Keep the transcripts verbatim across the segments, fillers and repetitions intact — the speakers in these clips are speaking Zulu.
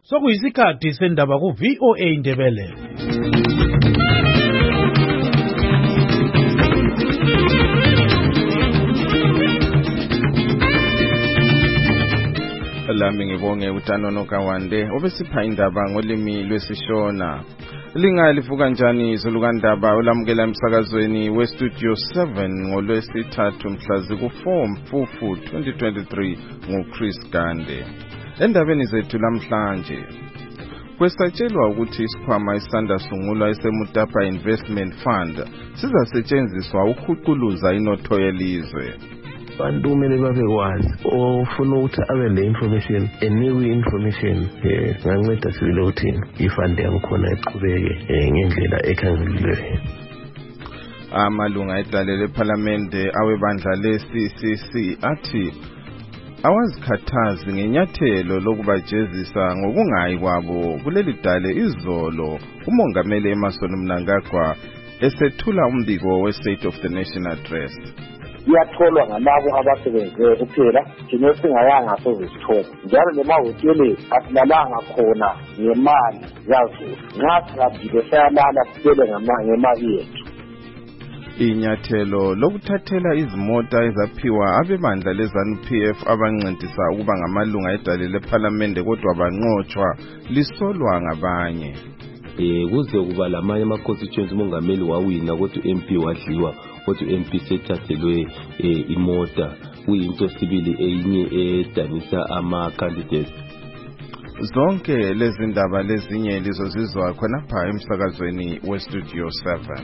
Sokuyisikhathi sendaba ku V O A Ndebele. Lami ngibonge uTanono Kawande obesipha indaba ngolimi lwesishona. Lingalifu kanjani izulu kandaba olamukela emsakazweni we Studio seven ngolwesithathu mhlazi ku four Mfumfu twenty twenty-three nguChris Gande. Endabeni zethu namhlanje kwesatshelwa ukuthi isikhwama isanda sungulwa eseMutapa Investment Fund sizasetshenziswa ukukhuquluza inotho yelizwe. Bantu kumele babekwazi ofuna ukuthi abe le information enikwe information eh nganceda sibile ukuthi ifund yakhona iqhubeke ngendlela ekhangelelwe. Amalunga edale leParliamente awebandla le-C C C athi awazikhathazi ngenyathelo lokubajezisa ngokungayi kwabo kuleli dale izolo umongameli Emmerson Mnangagwa esethula umbiko we-State of the Nation Address. Iyatholwa ngalabo abasebenze kuphela thina singayanga sozisithola njalo nemahoteli asilalanga khona ngemali yazo nxa singabhile sayalala sibele ngemali yethu. Inyathelo lokuthathela izimota ezaphiwa abebandla leZANU P F abancedisa ukuba ngamalunga edale leParliamente kodwa banqotshwa lisolwa ngabanye. Eh kuze kuba lamanye ama constituency umongameli wawina kodwa M P wadliwa kodwa M P sethathelwe imota kuyinto sibili eyinye edanisa ama candidates. Zonke lezi ndaba lezinye lizozizwa khona pha emsakazweni we Studio seven.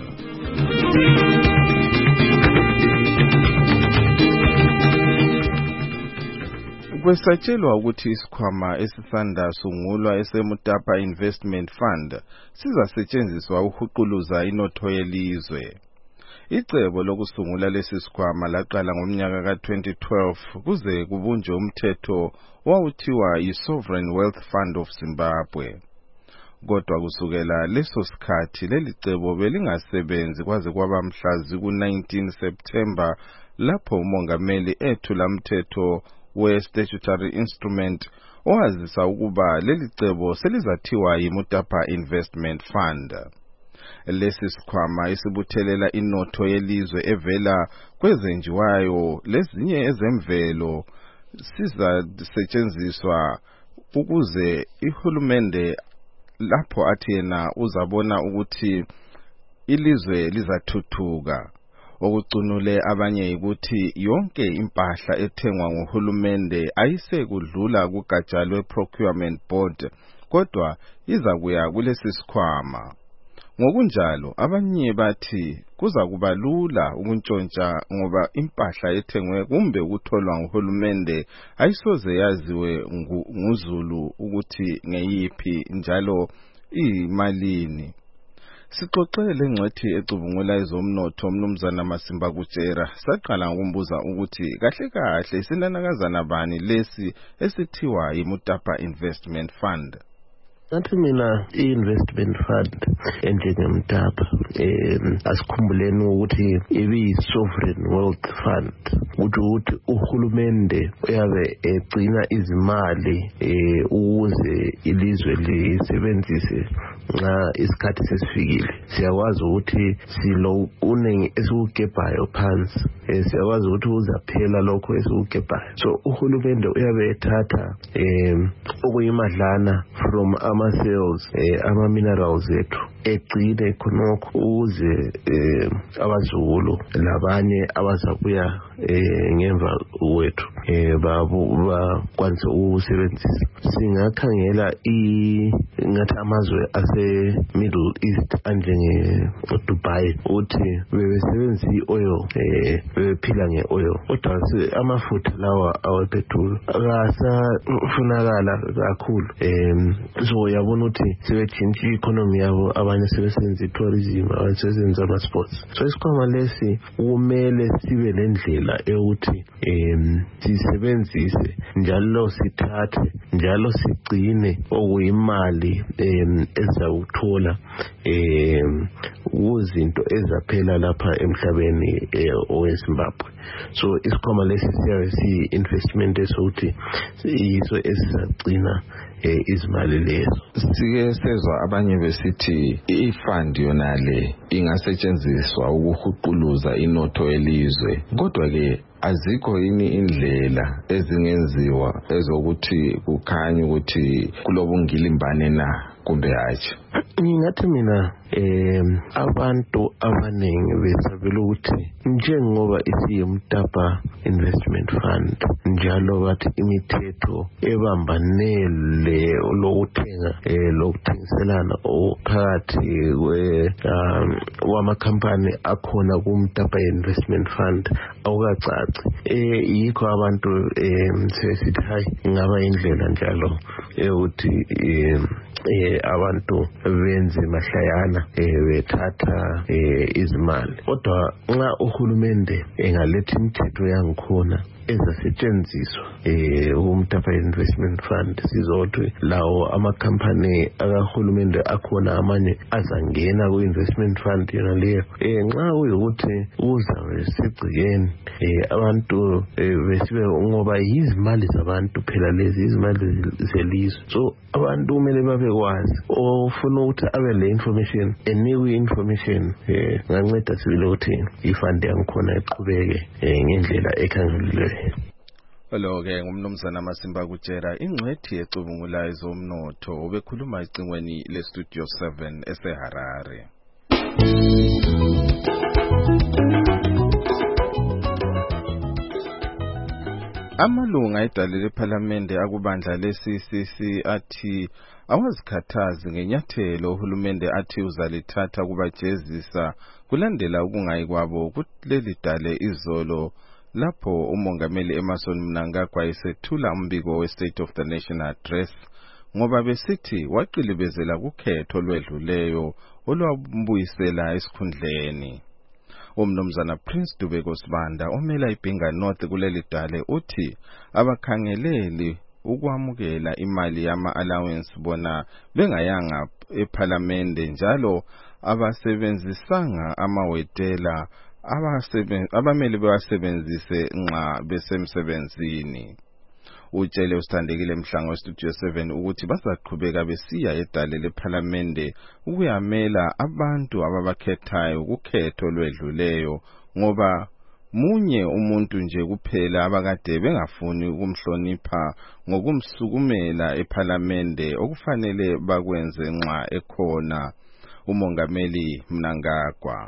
Kwesatshelwa ukuthi isikhwama esisanda sungulwa eseMutapa Investment Fund sizasetshenziswa ukuhuquluza inotho yelizwe. Icebo lokusungula lesi sikhwama laqala ngomnyaka ka twenty twelve kuze kubunjwe umthetho wawuthiwa yi-Sovereign Wealth Fund of Zimbabwe. Kodwa kusukela leso sikhathi leli cebo belingasebenzi kwaze kwaba mhlazi ku nineteen September lapho umongameli ethula umthetho we-statutory instrument owazisa ukuba leli cebo selizathiwa yi-Mutapa Investment Fund. Lesi sikhwama isibuthelela inotho yelizwe evela kwezenjiwayo lezinye ezemvelo sizasetshenziswa ukuze ihulumende lapho athi yena uzabona ukuthi ilizwe lizathuthuka. Okucunule abanye ukuthi yonke impahla ethengwa nguhulumende ayisekudlula kugatsha lwe-Procurement Board kodwa izakuya kulesi sikhwama. Ngokunjalo abanye bathi kuza kuba lula ukuntshontsha ngoba impahla ethengwe kumbe ukutholwa nguhulumende ayisoze yaziwe nguzulu ukuthi ngeyiphi njalo iyimalini. Sixoxele ngcwethi ecubungula ezomnotho umnumzana Masimba Kutshera saqala ngokumbuza ukuthi kahle kahle isinanakazana bani lesi esithiwa yi-Mutapa Investment Fund. Nathi mina i-investment fund enjengeMutapa um asikhumbuleni ukuthi ibi-sovereign wealth fund ukuthi ukuthi uhulumende uyabe egcina izimali um ukuze ilizwe lisebenzise nxa isikhathi sesifikile. Siyakwazi ukuthi silo unengi esikugebhayo phansi siyakwazi ukuthi uzaphela lokho esikugebhayo. So uhulumende uyabe ethatha um okuyimadlana from ama-sales eh, ama-minerals ethu egcine khonokho ukuze eh, abazukulu labanye abazabuya eh, ngemva kwethu eh, bakwanise ukusebenzisa. Singakhangela ngathi amazwe ase-Middle East anjenge Dubai ukuthi bebesebenzisa i-oil eh, bebephila nge-oil kodwa amafutha lawa awepetrol akasafunakala kakhulu. um so yabona ukuthi sebetshintsha i-economy yabo abanye sebesenza i-tourism abanye sebesenza ama-sports. So isikhwama lesi kumele sibe nendlela eyokuthi um sisebenzise njalo sithathe njalo sigcine okuyimali um ezawuthola um kuzinto ezaphela lapha emhlabeni oweZimbabwe. So isikhwama lesi siyabe siyi-investment esokuthi yiso esizagcina ukugcina eh, izimali lezo. Sike sezwa abanye besithi ifund yonale ingasetshenziswa ukuhuquluza inotho elizwe, kodwa ke azikho yini indlela ezingenziwa ezokuthi kukhanye ukuthi kulobungilimbane na kumbe hayi? Ngingathi mina eh abantu abaningi besabela ukuthi njengoba isiyumtapa investment fund njalo bathi imithetho ebambanele lokuthenga eh lokuthengiselana phakathi kwe wamakhampani akhona kumtapa investment fund awukacaci. Eh yikho abantu eh sesithi hayi ngaba indlela njalo ukuthi eh eh abantu benze mahlayana eh bethatha eh izimali, kodwa nxa uhulumende engaletha imithetho yangikhona ezasetshenziswa eh umtapa investment fund sizothi lawo amakhampani akahulumende akhona amanye azangena ku investment fund yona leyo. Eh nxa uyukuthi uzabe sigcikeni eh abantu besibe ngoba izimali zabantu phela lezi izimali zelizwe, so abantu kumele babekwazi ofuna ukuthi abe le information enikwe information eh nganceda sibile ukuthi ifund yangikhona iqhubeke eh ngendlela ekhangelelwe. Hello ke ngumnumzana Masimba kutshela ingcwethi ecubungula ezomnotho obekhuluma icingweni le Studio seven eseHarare. Amalunga edale lePhalamende akubandla le-C C C athi awazikhathazi ngenyathelo uhulumende athi uzalithatha kubajezisa kulandela ukungayi kwabo kuleli dale izolo lapho umongameli Emmerson Mnangagwa esethula umbiko we-State of the Nation Address ngoba besithi waqilibezela kukhetho lwedluleyo olwambuyisela esikhundleni. Umnumzana Prince Dubeko Sibanda omela iBhinga North kuleli dale uthi abakhangeleli ukwamukela imali yama allowance bona bengayanga ePhalamende njalo abasebenzisanga amawetela abamele bewasebenzise nxa besemsebenzini. Utshele usithandekile Mhlango we-Studio seven ukuthi bazaqhubeka besiya edale lePhalamende ukuyamela abantu ababakhethayo kukhetho lwedluleyo ngoba munye umuntu nje kuphela abakade bengafuni ukumhlonipha ngokumsukumela ePhalamende okufanele bakwenze nxa ekhona umongameli Mnangagwa.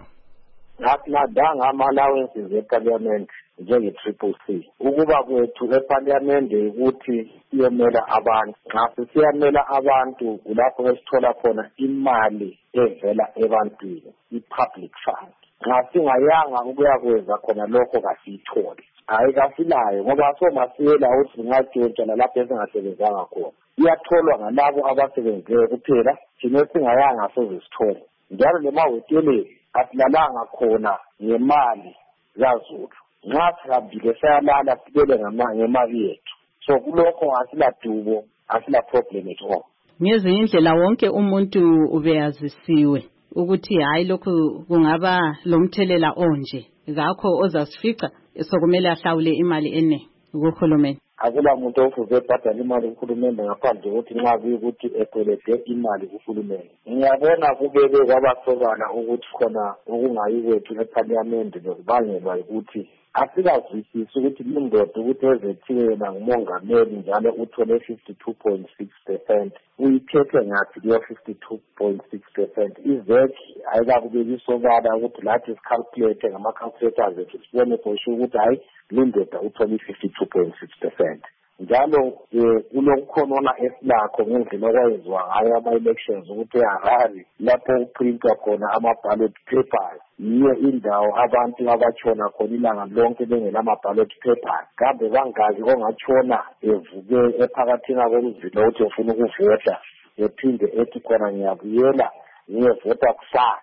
Asinadanga ama-allowances eParliament njenge-Triple C. Ukuba kwethu eParliamente ukuthi siyomela abantu. Nxa sisiyamela abantu kulapho esithola khona imali evela ebantwini, i-public fund. Nxa singayanga ukuyakwenza khona lokho kasiyitholi. Hayi kasilayo ngoba somasiyela ukuthi singatshontsha lapho esingasebenzanga khona. Iyatholwa ngalabo abasebenzileyo kuphela, thina singayanga sozisithole. Njalo lemawetele asilalanga khona ngemali yazulu. Nxa sihambile sayalala sibele ngemali yethu. So kulokho asiladubo, asila problem at all. Ngezinye indlela wonke umuntu ubeyazisiwe ukuthi hayi lokhu kungaba lomthelela onje. Ngakho ozasifica sokumele ahlawule imali ene kuhulumeni. Akula muntu ofuze bhadala imali kuhulumende ngaphandle ukuthi nxa kuyikuthi ekwelede imali kuhulumende. Ngiyabona kubeke kwabasobala ukuthi khona ukungayi kwethu eParliament lokubangelwa ukuthi asikazwisisi ukuthi lindoda ukuthi ezethiyela ngumongameli njalo uthole fifty-two point six percent. Uyithethe ngathi leyo fifty-two point six percent. Izekhi ayikakubeki isobala ukuthi lathi isicalculate ngama-calculators ethu sibone for sure ukuthi hayi lindoda uthole fifty-two point six percent. Njalo kulokukhonona esilakho ngendlela okwayenziwa ngayo ama-elections ukuthi eHarare lapho uprintwa khona ama-ballot papers yiyo indawo abantu abatshona khona ilanga lonke bengelama-ballot papers. Kambe bangazi ongatshona evuke ephakathina komzila ukuthi ufuna ukuvota ephinde ethi khona ngiyabuyela ngiyevota kusasa.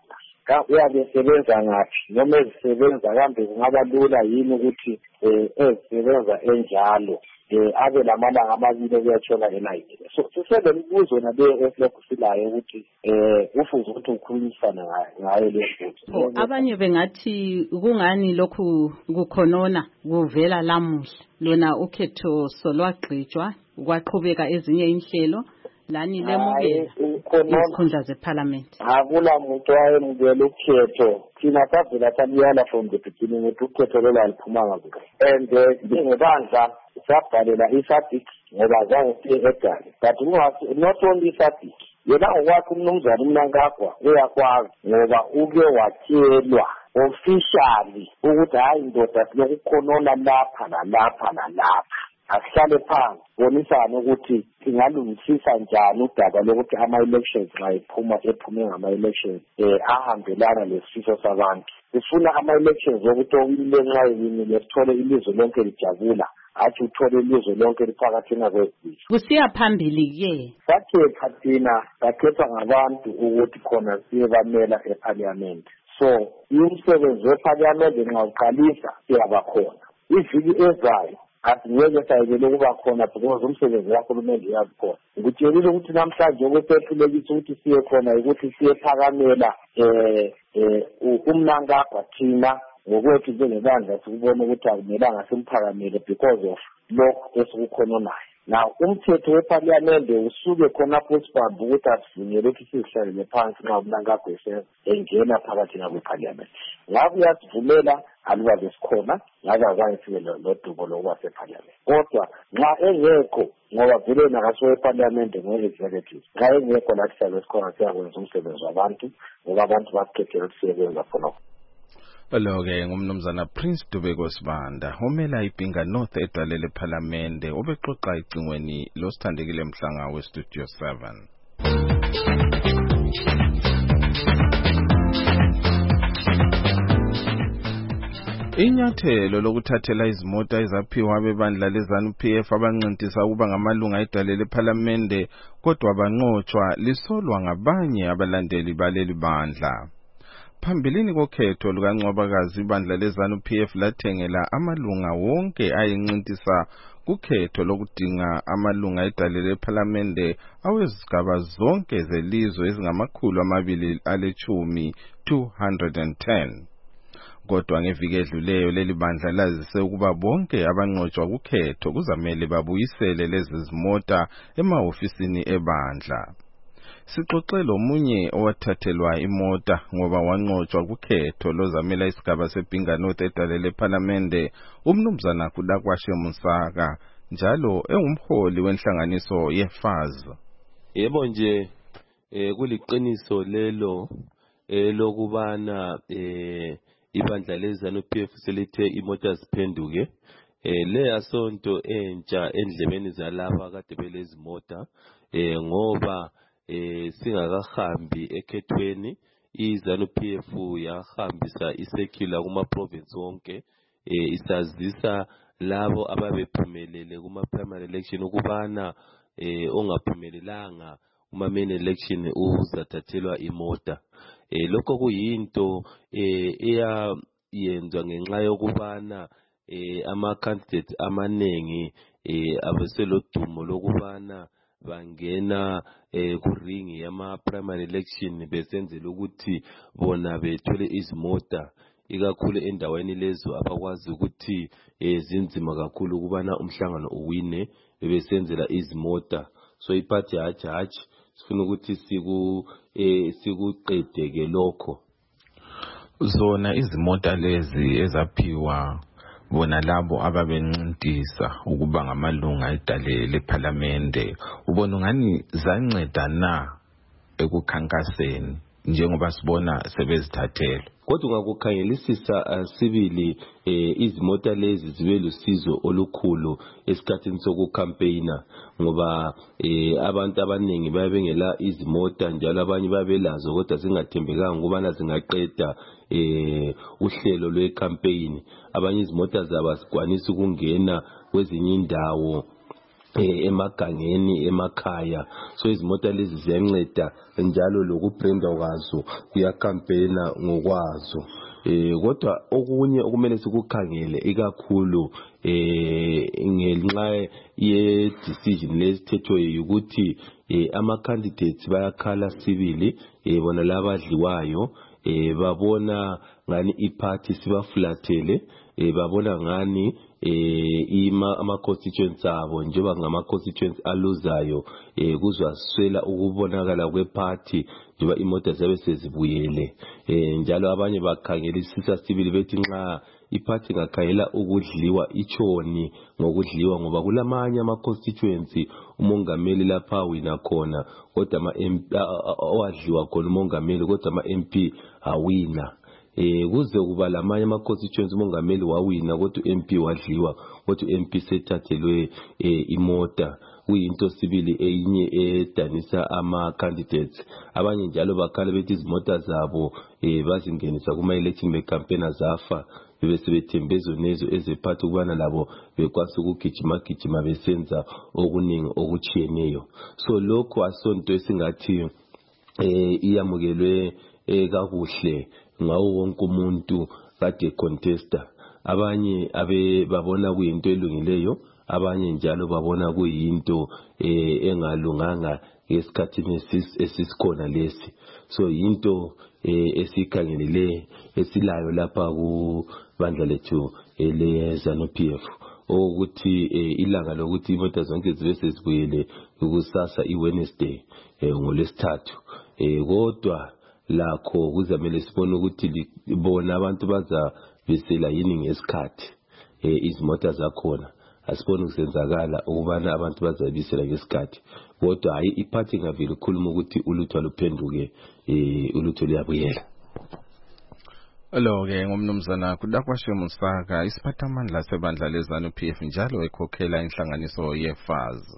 uyabe esebenza ngaphi noma ezisebenza kambe kungaba lula yini ukuthi um ezisebenza enjalo um abe lamalanga amabili okuyatshona elayitile. So sisele mibuzo naleyo esilokhu silayo ukuthi um ufuze ukuthi ukhulumisane ngayo leyo futhi. Abanye bengathi kungani lokhu kukhonona kuvela lamuhla lona ukhetho solwagqitshwa kwaqhubeka ezinye inhlelo lani lemukela izikhundla zeParliament. Akula muntu wayemukela ukhetho thina savela samyala from the beginning ukuthi ukhetho lelo aliphumanga kuhle. And njengebandla sabhalela iSADC ngoba zange siye egale. But not only iSADC, yena ngokwakhe umnumzana uMnangagwa uyakwazi ngoba uke watshelwa officially ukuthi hayi ndoda silokukhonona lapha nalapha nalapha. Asihlale phansi bonisana ukuthi singalungisisa njani udaba lokuthi ama-elections nxa ephuma ephume ngama-elections um ahambelana lesifiso sabantu. Sifuna ama-elections wokuthi owinile nxa ewinile sithole ilizwe lonke lijabula, hathi uthole ilizwe lonke liphakathina kwezizwe. Kusiya phambili-ke sakhetha thina sakhethwa ngabantu ukuthi khona siye bamela eParliament. So umsebenzi weParliament nxa uqalisa siyabakhona. Iviki ezayo asingeke sayekele ukuba khona because umsebenzi kahulumende uyazikhona. Ngikutshelile ukuthi namhlanje okwesehlulekisa ukuthi siye khona ukuthi siye phakamela um uMnangagwa thina ngokwethu njengebandla sikubona ukuthi akumelanga simphakamele because of lokhu esikukhonanayo. Now umthetho weParliamente usuke khonapho sibambe ukuthi asivunyelwe ukuthi sizihlalele phansi nxa uMnangagwa engena phakathi kweParliament. Ngakho uyasivumela aluba besikhona ngabe azange sibe lodubo lokuba seParliament. Kodwa nxa engekho ngoba vele nakasuka eParliament ngo-executive nxa engekho lathi siyabe sikhona siyakwenza umsebenzi wabantu ngoba abantu basikhethela ukuthi siyebenza khonapho. Lo-ke ngumnumzana Prince Dubeko Sibanda omela iBhinga North edale leParliamente obexoxa icingweni losithandekile Mhlanga weStudio seven. Inyathelo lokuthathela izimota ezaphiwa abebandla leZANU P F abancintisa ukuba ngamalunga edale leParliamente kodwa banqotshwa lisolwa ngabanye abalandeli baleli bandla. Phambilini kokhetho lukaNcwabakazi ibandla leZANU P F lathengela amalunga wonke ayincintisa kukhetho lokudinga amalunga edale leParliamente awezigaba zonke zelizwe ezingamakhulu amabili alechumi two hundred ten. Kodwa ngeviki edluleyo leli bandla lazise ukuba bonke abanqotshwa kukhetho kuzamele babuyisele lezi zimota emahofisini ebandla. Sixoxe lomunye owathathelwa imota ngoba wanqotshwa kukhetho lozamela isigaba seBhinga North edale leParliamente umnumzana Kudakwashe Musaka njalo engumholi wenhlanganiso yeFAZ. Yebo nje eh kuliqiniso lelo elokubana eh ibandla leZANU P F selithe imota ziphenduke eh le asonto entsha endlebeni zalaba kade belezi mota eh ngoba eh singakahambi ekhethweni iZANU P F yahambisa isecular kuma province wonke eh isazisa labo ababephumelele kuma primary election ukubana eh ongaphumelelanga uma main election uzathathelwa imota. Eh lokho kuyinto eh eyayenzwa ngenxa yokubana eh ama candidates amanengi eh abeselodumo lokubana bangena eh kuringi yama primary election besenzela ukuthi bona bethole izimota ikakhulu endaweni lezo abakwazi ukuthi ezinzima kakhulu ukubana umhlangano uwine besenzela izimota. So iparty hathi hathi sifuna ukuthi siku eh sikuqedeke lokho. Zona izimota lezi ezaphiwa bona labo ababencintisa ukuba ngamalunga edale leParliamente ubona ngani zanceda na ekukhankaseni njengoba sibona sebezithathela. Kodwa ungakukhangelisisa asibili eh izimota lezi zibe lusizo olukhulu esikhathini sokucampaigna ngoba eh abantu abaningi babengela izimota njalo abanye babelazo kodwa singathembekanga ukubana zingaqeda eh uhlelo lwecampaign. Abanye izimota zaba sikwanisa ukungena kwezinye indawo emagangeni emakhaya. So izimota lezi ziyanceda njalo lokubrenda kwazo kuyakampena ngokwazo. Eh kodwa okunye okumele sikukhangele ikakhulu eh ngenxa ye decision lesithethwe ukuthi eh ama candidates bayakhala sibili eh bona labadliwayo eh babona ngani iparty sibafulathele eh babona ngani eh ima ama constituents abo njengoba ngama constituents aluzayo eh kuzwaswela ukubonakala kweparty njengoba imoto zabe sezibuyele eh njalo abanye bakhangelisisa sibili bethi nxa iparty ngakhayela ukudliwa ichoni ngokudliwa ngoba kulamanye ama constituents umongameli lapha wina khona kodwa ama owadliwa khona umongameli kodwa ama M P awina. Eh kuze kuba lamanye ama constituents umongameli wawina kodwa M P wadliwa kodwa M P sethathelwe eh imota kuyinto sibili eyinye edanisa ama candidates. Abanye njalo bakhala bethi izimota zabo eh bazingenisa kuma election campaign zafa bese bethembezo nezo ezephatha kubana labo bekwasa ukugijima gijima besenza okuningi okuchiyeneyo. So lokho asonto esingathi eh iyamukelwe ekakuhle ngawo wonke umuntu kade contesta. Abanye abe babona kuyinto elungileyo, abanye njalo babona kuyinto eh engalunganga esikhathini esisikhona lesi. So yinto eh esikhangelele esilayo lapha ku bandla lethu ele ZANU-P F ukuthi ilanga lokuthi imoto zonke zibe sezibuyele ukusasa iWednesday ngolesithathu eh kodwa lakho kuzamele sibone ukuthi bona abantu baza besela yini ngesikhathi eh izimota zakhona asibone kusenzakala ukubana abantu bazabisela ngesikhathi kodwa hayi iparty ngavile khuluma ukuthi ulutho luphenduke eh ulutho liyabuyela. Lo ke ngomnumzana kudakwashe Musaka isiphathamandla sebandla leZANU-P F njalo ekhokhela inhlanganiso yeFAZ.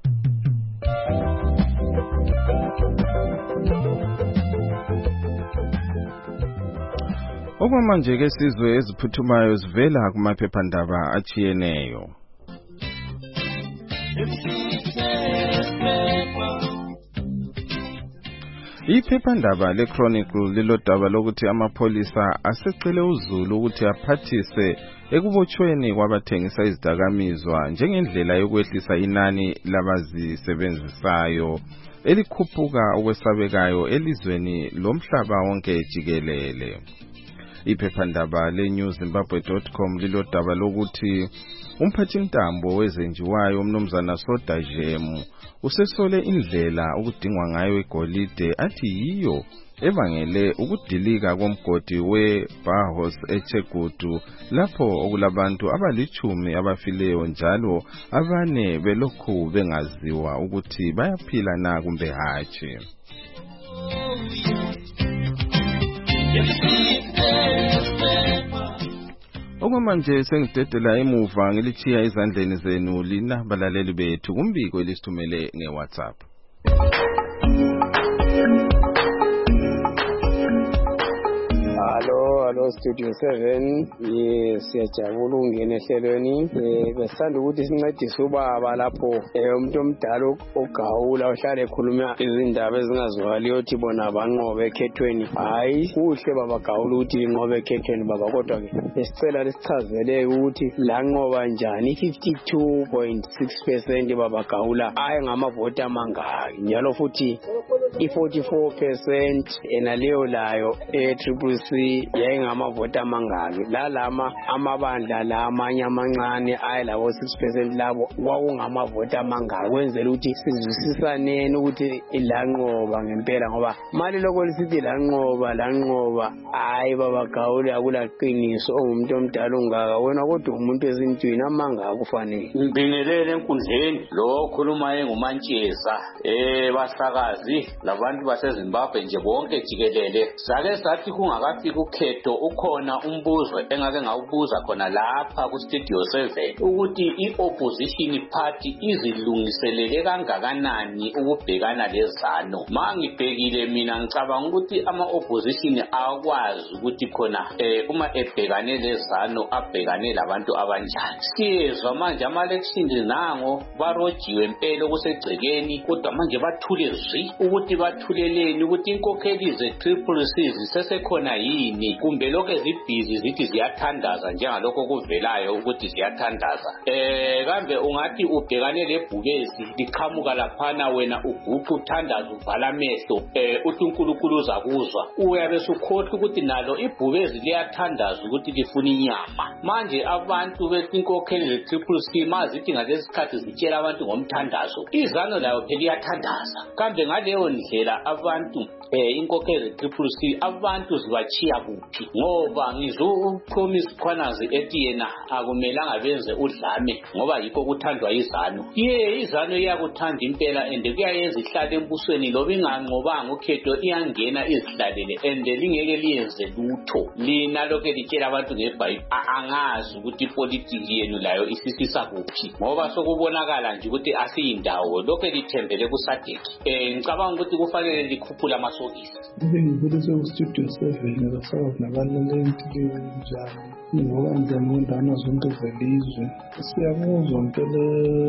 Okwamanje ke sizwe eziphuthumayo zivela kumaphephandaba achiyeneyo. Iphephandaba leChronicle lilodaba lokuthi amapholisa asecele uZulu ukuthi aphathise ekubotshweni kwabathengisa izidakamizwa njengendlela yokwehlisa inani labazisebenzisayo elikhuphuka okwesabekayo elizweni lomhlaba wonke jikelele. Iphephandaba leNewZimbabwe dot com lilodaba lokuthi umphathintambo wezenjiwayo umnumzana Soda Jemu usesole indlela ukudingwa ngayo igolide athi yiyo evangele ukudilika komgodi weBarhos eChegutu lapho okulabantu abalichumi abafileyo njalo abane belokhu bengaziwa ukuthi bayaphila na kumbe hatshi. Okwamanje sengidedela emuva ngilithiya izandleni zenu lina balaleli bethu kumbiko elisithumele ngeWhatsApp. Hello, hello Studio seven. Yes, siyajabula ungena ehlelweni. Eh besanda ukuthi sincedise ubaba lapho eh umuntu omdala ogawula ohlala ekhuluma izindaba ezingazwakaliyo ukuthi bona banqobe ekhethweni. Hayi, kuhle baba gawula ukuthi inqobe ekhethweni baba kodwa ke esicela lesichazele ukuthi la nqoba njani fifty-two point six percent baba gawula ayi ngamavoti amangaki njalo futhi i-forty-four percent enaleyo layo e-Triple C yayingamavoti amangaki lalama amabandla la amanye amancane ayilabo six percent labo kwakungamavoti amangaki kwenzela ukuthi sizwisisaneni ukuthi ilanqoba ngempela ngoba mali lokho lisithi lanqoba lanqoba hayi baba gawule akulaqiniso ongumuntu omdala ungaka wena kodwa umuntu ezintwini amangaki kufanele ngibingelele enkundleni lo khuluma engumantsheza eh basakazi labantu baseZimbabwe nje bonke jikelele sake sathi kungakafika ukhetho ukhona umbuzo engake ngawubuza khona lapha ku Studio seven ukuthi i-opposition party izilungiselele kangakanani ukubhekana lezano. Mangibhekile mina ngicabanga ukuthi ama-opposition akwazi ukuthi khona eh, uma ebhekane lezano abhekane labantu abanjani. Siyezwa manje ama-elections nango barojiwe impela kusegcekeni kodwa manje bathule zwi ukuthi bathuleleni ukuthi inkokheli ze-triple C zisesekhona yini kumbe lokho ezibhizi zithi ziyathandaza njengalokho kuvelayo ukuthi ziyathandaza. Eh kambe ungathi ubhekane lebhubesi liqhamuka laphana wena uguqu uthandaza uvala amehlo eh uthi uNkulunkulu uzakuzwa uyabe sukhohle ukuthi nalo ibhubesi liyathandaza ukuthi lifuna inyama. Manje abantu betinkokheli ze-triple C mazithi ngalesikhathi zitshela abantu ngomthandazo izano layo phela iyathandaza. Kambe ngaleyo ndlela abantu eh inkokheli ze-triple C abantu zibachiya kuphi ngoba ngizwe uPromise Khwanazi ethi yena akumelanga benze udlame ngoba yikho kuthandwa izano. Ye izano iyakuthanda impela ende kuyayenza ihlale embusweni loba inganqobanga ukhetho iyangena izihlalele ende lingeke liyenze lutho. Lina lokho litshela abantu ngeBhayibheli angazi ukuthi politiki yenu layo isisisa kuphi ngoba sokubonakala nje ukuthi asiyindawo lokho lithembele kusadeki. Eh ngicabanga ukuthi kufanele likhuphula amasokisi. Ngibulise ku-Studio seven abasakazi nabalaleli njalo ngoba njengondana zonke zelizwe siyabuzwa impela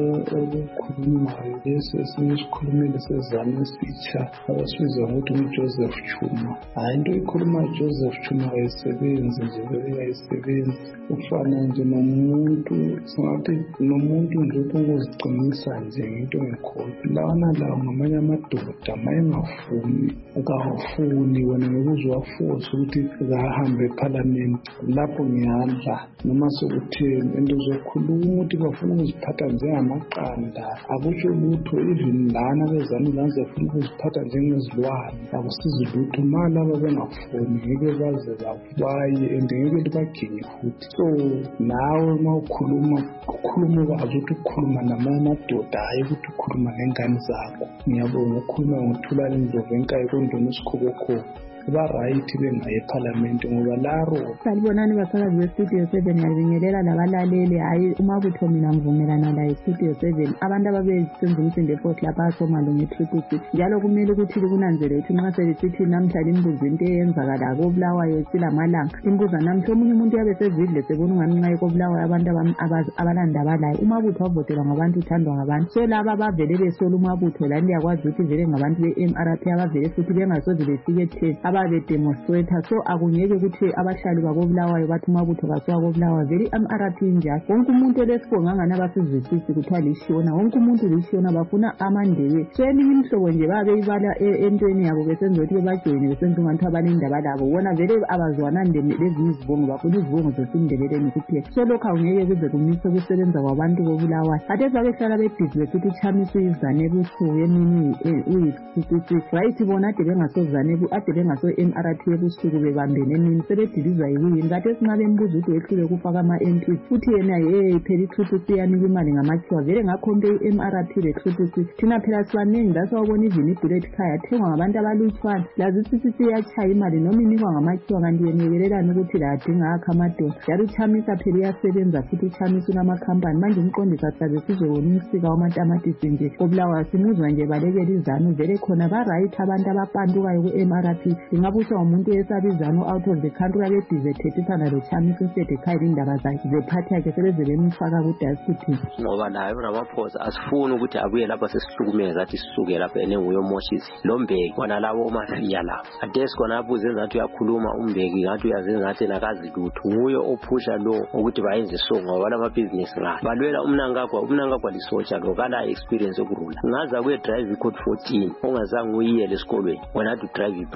okukhulumayo lesi esinye isikhulumile sezane esitsha abasibiza ngokuthi uJoseph Chuma. Hayi into ikhuluma uJoseph Chuma ayisebenzi nje vele ayisebenzi ufana nje nomuntu singathi nomuntu nje ukuziqinisa nje into engikhona lawana lawo ngamanye amadoda mayengafuni akafuni wena ngokuzwaforce ukuthi zahambe eParliament lapho ngiyadla noma sokutheni into zokhuluma ukuthi bafuna ukuziphatha njengamaqanda akusho lutho even lana bezami lanze funa ukuziphatha njengezilwane akusizi lutho mala babengafuni ngeke baze babaye endengeke baginye futhi. So nawe mawukhuluma ukhuluma bazi ukuthi ukhuluma namamadoda hayi ukuthi ukhuluma nengane zakho. Ngiyabonga ukukhuluma ngothula indlovu enkayi kondona isikhobokho ba right bengaye eParliament ngoba laro salibonani basakazi beStudio seven ngiyabingelela labalaleli. Hayi umabutho mina ngivumelana la eStudio seven abantu ababesenza umsindo eFort lapha somalungu eTriple C njalo kumele ukuthi likunanzele ukuthi nxa selisithi namhlanje imbuzi into eyenzakala koBulawayo silamalanga imbuza namhlanje omunye umuntu yabe sezidle sebona ungani nxa koBulawayo abantu abalanda abalayo umabutho avotela ngabantu uthandwa ngabantu. So laba bavele besola umabutho la ndiyakwazi ukuthi vele ngabantu be-M R P abavele futhi bengasoze befike theni ababe demonstrator. So akungeke ukuthi abahlali bakoBulawayo bathi umabutho kasuka koBulawayo vele i-M R P njalo wonke umuntu lesibonga ngani abasizwisisi kuthiwa lishona wonke umuntu lishona bafuna amandebe. So eminye imhlobo nje babe ibala entweni yabo besenza ukuthi bajoyine besenza ngathi abanendaba labo wona vele abazwanani lezi izibongo bafuna izibongo zesindebeleni kuphela. So lokho awungeke kuze kumise ukusebenza kwabantu koBulawayo ade babehlala bebhizi befuthi chamisa izane ebusuku emini uyi-sixty-six right bona ade bengasozane ade bengaso M R P ebusuku bebambene emini sebedilizwa yikuyini kade singabe embuza ukuthi wehlule kufaka ama-M P futhi yena ye phela i-Triple C yanika imali ngamakhiwa vele ngakhompe i-M R P le-Triple C thina phela sibaningi dasawubona even ibullet car yathengwa ngabantu abalutshwana lazi i-C C yachaya imali noma inikwa ngamakhiwa kanti yenekelelani ukuthi la adinga akha amadolo yari uchamisa phela iyasebenza futhi uchamisa unamakhampani manje umqondisa sisaze sizobona umsika wamatamatisi nje koBulawayo simuzwa nje balekela izanu vele khona ba-right abantu abapandukayo ku-M R P ingabusha umuntu esabizano out of the country abedize thethithana lochamisa instead ekhayela indaba zakhe zephathi yakhe sebeze bemfaka kudasiti ngoba nayo Ramaphosa asifuni ukuthi abuye lapha sesihlukumeza athi sisuke lapha enenguyo Moshisi lombeki kona labo umafiya lapha adesk kona abuze ngathi uyakhuluma umbeki ngathi uyazenza ngathi nakazi lutho nguye ophusha lo ukuthi bayenze so ngoba lama business la balwela umnangagwa umnangagwa lisotsha lo kala experience yokurula ngaza kuye drive code fourteen ongazange uyiyele esikolweni wena to drive private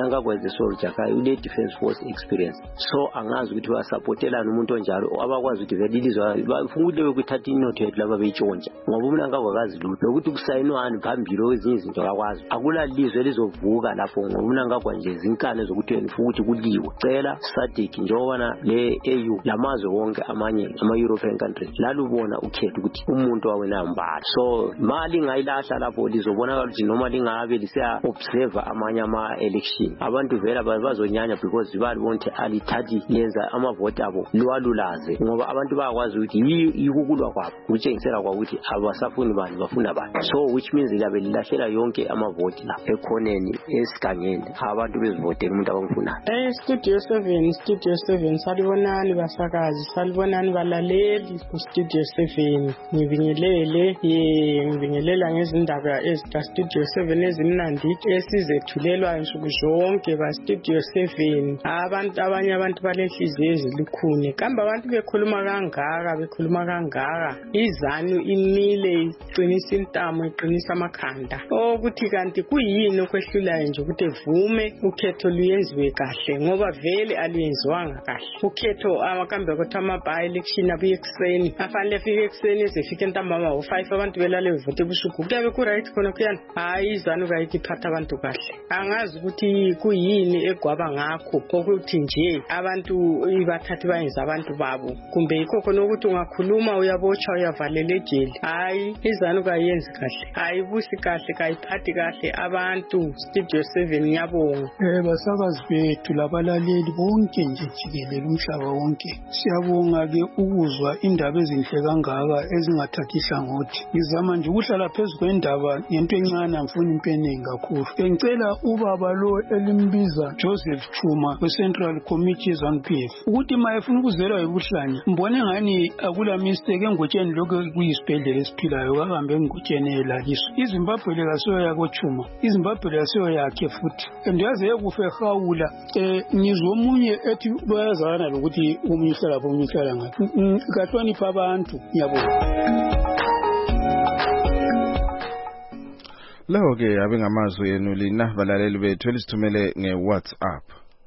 Mnangagwa is a soldier guy une defense force experience so angazi ukuthi basupportelana umuntu onjalo abakwazi ukuthi velilizwa bafuna ukuthi bekuthatha inotho yethu laba beyitshontsha ngoba Mnangagwa akazi lutho nokuthi kusayinwani phambili kwezinye izinto akwazi akula lizwe elizovuka lapho ngoba Mnangagwa nje zinkane zokuthi wena ufuna ukuthi kuliwe cela SADC njengoba le E U lamazwe wonke amanye ama European countries lalubona ukhetha ukuthi umuntu wawena mbali so mali ngayilahla lapho lizobonakala ukuthi noma lingabe lisiya observe amanye ama election abantu vela bazonyanya because balibonke alithathi lenza ama vote abo lwalulaze ngoba abantu bayakwazi ukuthi yikukulwa kwabo kutshengisela kwakuthi abasafuni bani bafuna bani so which means labe lilahlela yonke ama vote la ekhoneni esigangeni abantu bezivote umuntu abangifuna eh studio seven studio seven salibonani basakazi salibonani balaleli ku studio seven ngibingelele ye ngibingelela ngezindaba ezika studio seven ezimnandi esizethulelwa insuku zonke ba studio seven abantu abanye abantu balenhliziyo ezilukhuni kambe abantu bekhuluma kangaka bekhuluma kangaka izanu imile iqinisa intamo iqinisa amakhanda ukuthi kanti kuyini okwehlulayo nje ukuthi evume ukhetho luyenziwe kahle ngoba vele aliyenziwanga kahle ukhetho amakambe ukuthi ama by election abuye ekseni afanele afike ekseni ezifike ntambama ngo five abantu belale bevote busuku kuyabe ku right khona kuyani hayi izanu kayithi phatha abantu kahle angazi ukuthi kuyini egwaba ngakho ukuthi nje abantu ibathathi bayenza abantu babo kumbe yikho khona ukuthi ungakhuluma uyabotshwa uyavalela ejele hayi izanu kayenzi kahle hayi busi kahle kayiphathi kahle abantu studio seven ngiyabonga eh basakazi bethu labalaleli bonke nje jikelele umhlaba wonke siyabonga ke ukuzwa indaba ezinhle kangaka ezingathathi hlangothi ngizama nje ukuhlala phezulu kwendaba yento encane amfuni impenengi kakhulu ngicela ubaba lo elimbiza Joseph Chuma we Central Committee ZANU-P F ukuthi mayefuna ukuzela ebuhlanje mbone ngani akula mistake engotsheni lokho kuyisibhedlela esiphilayo kahambe ngotsheni elaliso iZimbabwe lekasoyo yako Chuma iZimbabwe lekasoyo yakhe futhi endiyaze ekufe khawula eh ngizwe omunye ethi bayazana lokuthi umunye uhlala lapho umunye uhlala ngaphi kahlonipha abantu ngiyabonga Lawo ke abengamazwi enu lina balaleli bethu elisithumele ngeWhatsApp.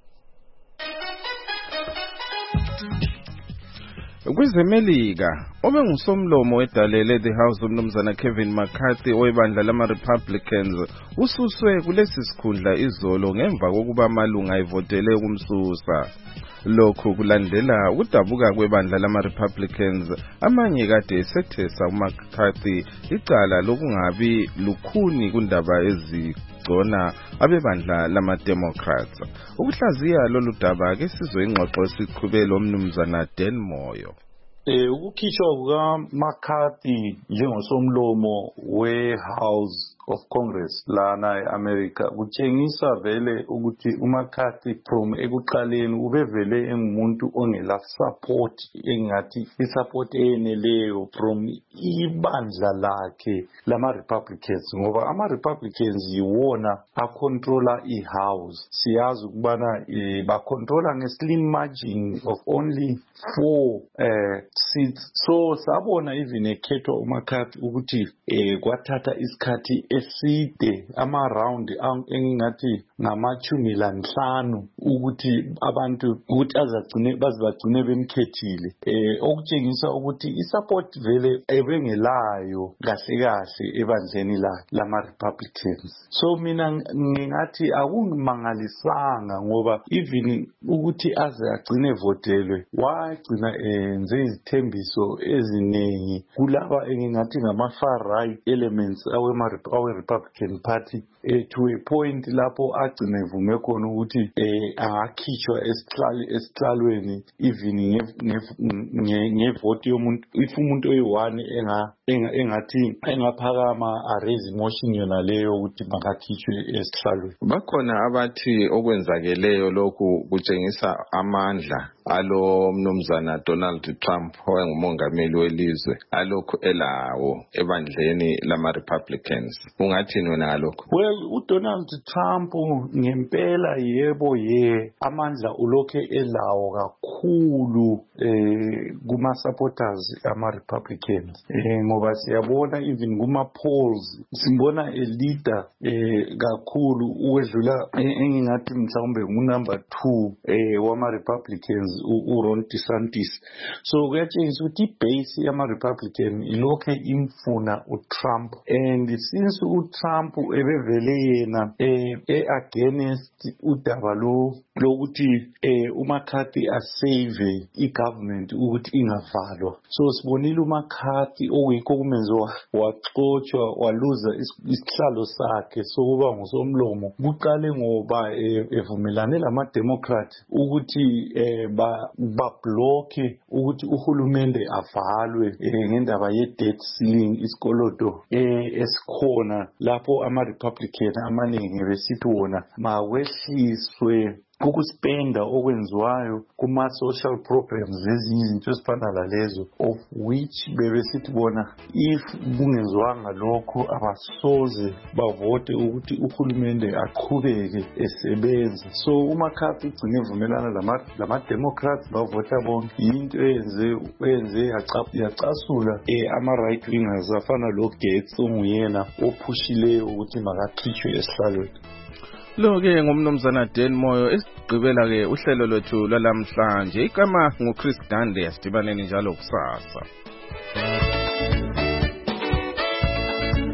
Kwezemelika obengusomlomo wedalele the House umnumzana Kevin McCarthy oyibandla lama Republicans ususwe kulesi sikhundla izolo ngemva kokuba amalunga evotele ukumsusa. Lokho kulandela ukudabuka kwebandla lama Republicans amanye kade esethesa uMcCarthy icala lokungabi lukhuni kundaba ezigcona abebandla lama Democrats. Ukuhlaziya lolu daba ke sizwe ingxoxo esiqhubelo umnumzana Dan Moyo. Eh ukukhishwa kuka McCarthy njengosomlomo we House of Congress lana eAmerica kutshengisa vele ukuthi uMcCarthy from ekuqaleni ubevele engumuntu ongela support engathi isupport eneleyo from ibandla lakhe lama Republicans ngoba ama Republicans yiwona acontrola iHouse siyazi ukubana ba controla ngeslim margin of only four uh, seats so sabona even ekhetho uMcCarthy ukuthi eh kwathatha isikhathi eside ama round engathi ngamachumi lanhlanu ukuthi abantu ukuthi azagcine bazibagcine bemkhethile eh okutshengisa ukuthi isupport vele ebengelayo kahle kahle ebandleni la lama Republicans so mina ngingathi akungimangalisanga ngoba even ukuthi aze agcine votelwe wagcina enze izithembiso eziningi kulaba engingathi ngama far right elements awe Republican Party eh, to a point lapho agcina evume khona ukuthi eh angakhishwa esihlali esihlalweni even ngevote yomuntu if umuntu oyi-one enga engathi engaphakama a raise motion yona leyo ukuthi bangakhishwe esihlalweni. Bakhona abathi okwenzakeleyo lokhu kutshengisa amandla alo mnumzana Donald Trump owayengumongameli welizwe alokhu elawo ebandleni lama-Republicans. Ungathini wena ngalokho? Well, uDonald Trump ngempela yebo ye amandla ulokhe elawo kakhulu eh kuma-supporters ama-Republicans. Eh ngoba siyabona even kuma-polls simbona a leader eh kakhulu uwedlula engingathi mhlawumbe ngu-number two eh wama-Republicans uRon DeSantis. So kuyatshengisa ukuthi ibase yama-Republican ilokhe imfuna uTrump, and since uTrump ebevele yena eh e-against udaba lo lokuthi eh uMcCarthy asave i-government ukuthi ingavalwa. So sibonile uMcCarthy okuyikho kumenziwa waxoshwa waluza isihlalo sakhe sokuba ngusomlomo kuqale ngoba evumelane lama-Democrat ukuthi eh ba block ukuthi uhulumende avalwe ngendaba ye-debt ceiling isikoloto eh esikhona lapho ama-Republican amaningi besithi wona mawehliswe ukuspenda okwenziwayo kuma-social programs ezinye izinto ezifana nalezo, of which bebesithi bona if kungenziwanga lokho abasoze bavote ukuthi uhulumende aqhubeke esebenza. So uMcCarthy ugcine evumelana lama-Democrats bavota bonke, into eyenze eyenze yacasula ama-right wingers afana lo Gates onguyena ophushileyo ukuthi makakhishwe esihlalweni. Lo-ke ngumnumzana Dan Moyo. Esigqibela-ke uhlelo lwethu lwalamhlanje. Igama nguChris Dande, asidibaneni njalo kusasa.